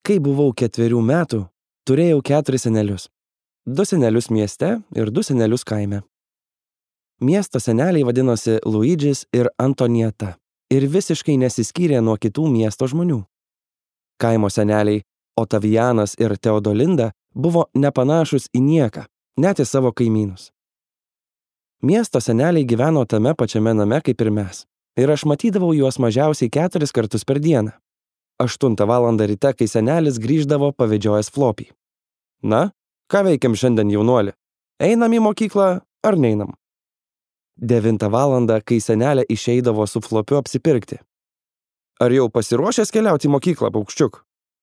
Kai buvau 4 metų, turėjau 4 senelius. 2 senelius mieste ir 2 senelius kaime. Miesto seneliai vadinosi Luidžis ir Antonieta ir visiškai nesiskyrė nuo kitų miesto žmonių. Kaimo seneliai Otavianas ir Teodolinda buvo nepanašus į nieką, net į savo kaimynus. Miesto seneliai gyveno tame pačiame name kaip ir mes, ir aš matydavau juos mažiausiai 4 kartus per dieną. 8 valandą ryte, kai senelis grįždavo pavedžiojęs flopį. Na, ką veikiam šiandien, jaunuoli? Einam į mokyklą ar neinam? 9 valandą, kai senelė išeidavo su flopiu apsipirkti. Ar jau pasiruošęs keliauti į mokyklą, paukščiuk?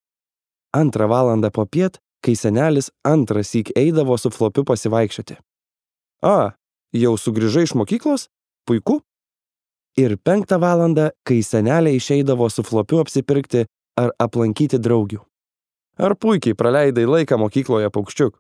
2 valandą popiet, kai senelis antrąsyk eidavo su flopiu pasivaikščioti. A, jau sugrįžai iš mokyklos? Puiku. Ir 5 valandą, kai senelė išeidavo su flopiu apsipirkti ar aplankyti draugių. Ar puikiai praleidai laiką mokykloje, paukščiuk?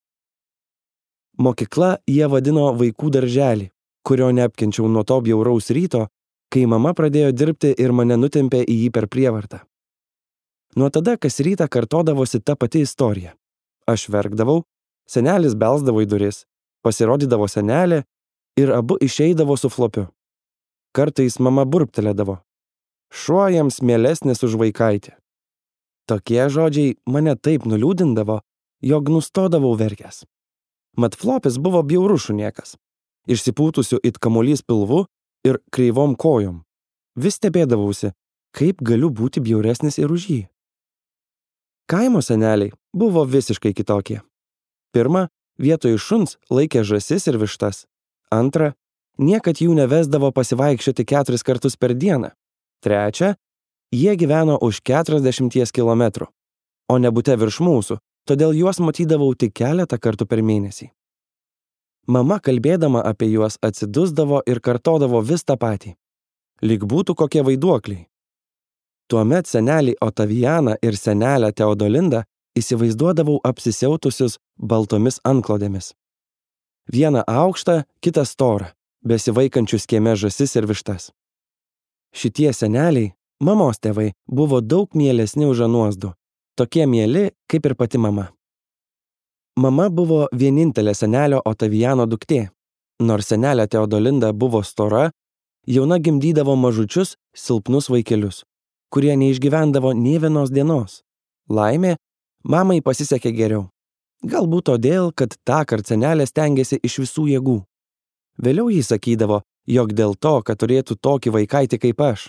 Mokykla jie vadino vaikų darželį, kurio neapkenčiau nuo to bjauraus ryto, kai mama pradėjo dirbti ir mane nutempė į jį per prievartą. Nuo tada kas rytą kartodavosi ta pati istorija. Aš verkdavau, senelis belsdavo į duris, pasirodydavo senelė ir abu išeidavo su flopiu. Kartais mama burptelėdavo. Šuo jiems mielesnis už vaikaitį. Tokie žodžiai mane taip nuliūdindavo, jog nustodavau verkęs. Mat flopis buvo bjaurus šuniekas, išsipūtusiu it kamuolys pilvu ir kreivom kojom. Vis stebėdavausi, kaip galiu būti bjauresnis ir už jį. Kaimo seneliai buvo visiškai kitokie. Pirma, vietoj šuns laikė žąsis ir vištas. Antra, niekad jų nevesdavo pasivaikščioti 4 kartus per dieną. Trečia, jie gyveno už 40 kilometrų, o ne bute virš mūsų, todėl juos matydavau tik keletą kartų per mėnesį. Mama kalbėdama apie juos atsidusdavo ir kartodavo vis tą patį. Lyg būtų kokie vaiduokliai. Tuomet senelį Otavianą ir senelę Teodolindą įsivaizduodavau apsisiautusius baltomis antklodėmis. Vieną aukštą, kitą storą, besivaikančius kieme žąsis ir vištas. Šitie seneliai, mamos tėvai, buvo daug mielesni už anuos 2, tokie mieli kaip ir pati mama. Mama buvo vienintelė senelio Otaviano duktė. Nors senelė Teodolinda buvo stora, jauna gimdydavo mažučius, silpnus vaikelius, kurie neišgyvendavo nė vienos dienos. Laimė, mamai pasisekė geriau. Galbūt todėl, kad tąkart senelė stengėsi iš visų jėgų. Vėliau jis sakydavo, jog dėl to, kad turėtų tokį vaikaitį kaip aš.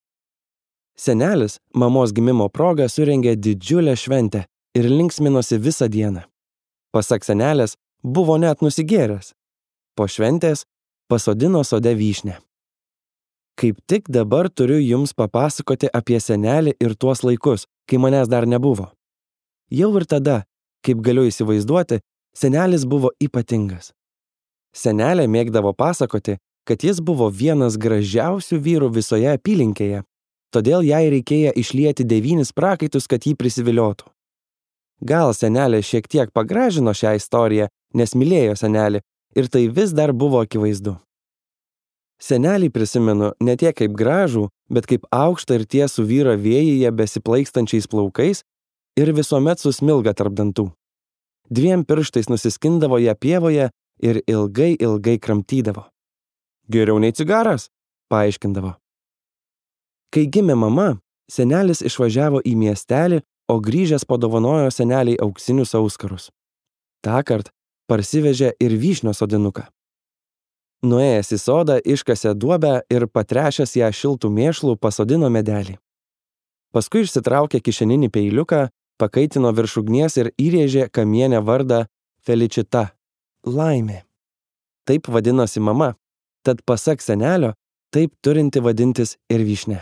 Senelis mamos gimimo proga surengė didžiulę šventę ir linksminosi visą dieną. Pasak senelės, buvo net nusigėręs. Po šventės pasodino sode vyšnę. Kaip tik dabar turiu jums papasakoti apie senelį ir tuos laikus, kai manęs dar nebuvo. Jau ir tada, kaip galiu įsivaizduoti, senelis buvo ypatingas. Senelė mėgdavo pasakoti, kad jis buvo vienas gražiausių vyrų visoje apylinkėje, todėl jai reikėjo išlieti 9 prakaitus, kad jį prisiviliotų. Gal senelė šiek tiek pagražino šią istoriją, nes mylėjo senelį ir tai vis dar buvo akivaizdu. Senelį prisimenu ne tiek kaip gražų, bet kaip aukštą ir tiesų vyrą vėjyje besiplaikstančiais plaukais ir visuomet su smilga tarp dantų. 2 pirštais nusiskindavo ją pievoje ir ilgai kramtydavo. Geriau nei cigaras, paaiškindavo. Kai gimė mama, senelis išvažiavo į miestelį, o grįžęs padovanojo seneliai auksinius auskarus. Tąkart parsivežė ir vyšnios sodinuką. Nuėjęs į sodą, iškasė duobę ir patrešęs ją šiltų mėšlų pasodino medelį. Paskui išsitraukė kišeninį peiliuką, pakaitino virš ugnies ir įrėžė kamienę vardą Felicita – laimė. Taip vadinosi mama, tad pasak senelio, taip turinti vadintis ir vyšne.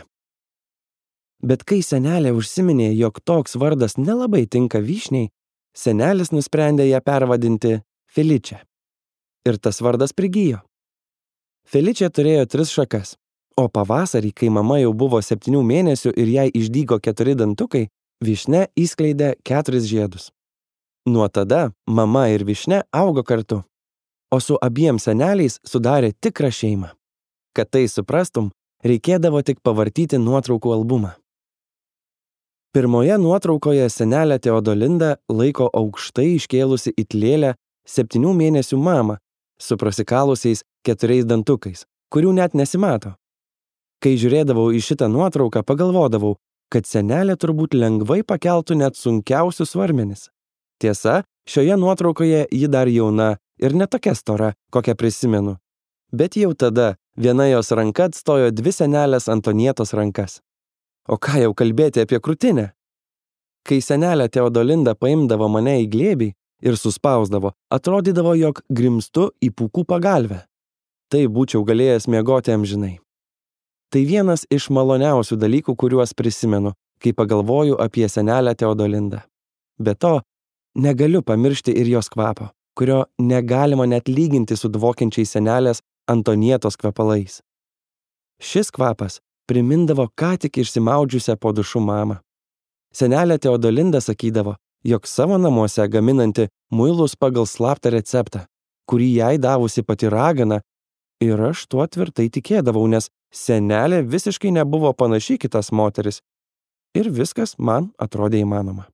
Bet kai senelė užsiminė, jog toks vardas nelabai tinka vyšniai, senelis nusprendė ją pervadinti Feličia. Ir tas vardas prigijo. Feličia turėjo 3 šakas, o pavasarį, kai mama jau buvo 7 mėnesių ir jai išdygo 4 dantukai, vyšne įskleidė 4 žiedus. Nuo tada mama ir vyšne augo kartu, o su abiem seneliais sudarė tikrą šeimą. Kad tai suprastum, reikėdavo tik pavartyti nuotraukų albumą. Pirmoje nuotraukoje senelė Teodolinda laiko aukštai iškėlusi it lėlę 7 mėnesių mamą su prasikalusiais 4 dantukais, kurių net nesimato. Kai žiūrėdavau į šitą nuotrauką, pagalvodavau, kad senelė turbūt lengvai pakeltų net sunkiausius svarmenis. Tiesa, šioje nuotraukoje ji dar jauna ir netokia stora, kokią prisimenu. Bet jau tada viena jos ranka atstojo 2 senelės Antonietos rankas. O ką jau kalbėti apie krūtinę? Kai senelė Teodolinda paimdavo mane į glėbį ir suspausdavo, atrodydavo, jog grimstu į pūkų pagalvę. Tai būčiau galėjęs miegoti amžinai. Tai vienas iš maloniausių dalykų, kuriuos prisimenu, kai pagalvoju apie senelę Teodolindą. Be to, negaliu pamiršti ir jos kvapo, kurio negalima net lyginti su dvokiančiais senelės Antonietos kvepalais. Šis kvapas primindavo ką tik išsimaudžiusią po dušu mamą. Senelė Teodolinda sakydavo, jog savo namuose gaminanti muilus pagal slaptą receptą, kurį jai davusi pati ragana, ir aš tuo tvirtai tikėdavau, nes senelė visiškai nebuvo panaši kitas moteris ir viskas man atrodė įmanoma.